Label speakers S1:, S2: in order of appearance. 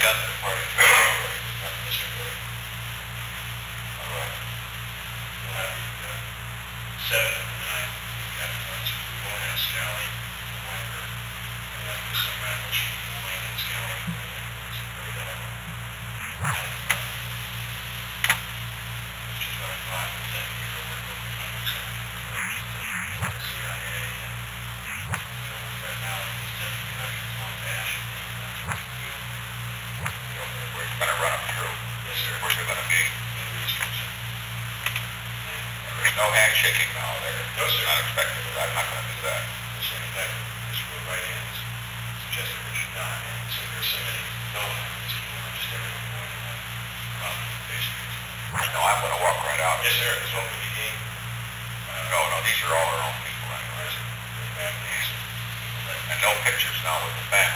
S1: done the party already, not this year. All right. We'll have the 7th and 9th, we've got lunch. We won't have Scally, Walker, and then there's some random sheet from Wayne and Scally. Which is our 5% year over economic center. CIA and right now it's taking productions on Dash. We're going to run them through. Yes, sir. Where's it going to be? In the restriction. There's no handshaking now there. No, sir. Not expected. I'm not going to do that. Yes, sir. In fact, this will write in suggested we should not. And so there's so many no ones, just everyone going to have basically. No, I'm going to walk right out. Yes, sir. This open meeting. No, these are all our own people anyways. And no pictures now with the family.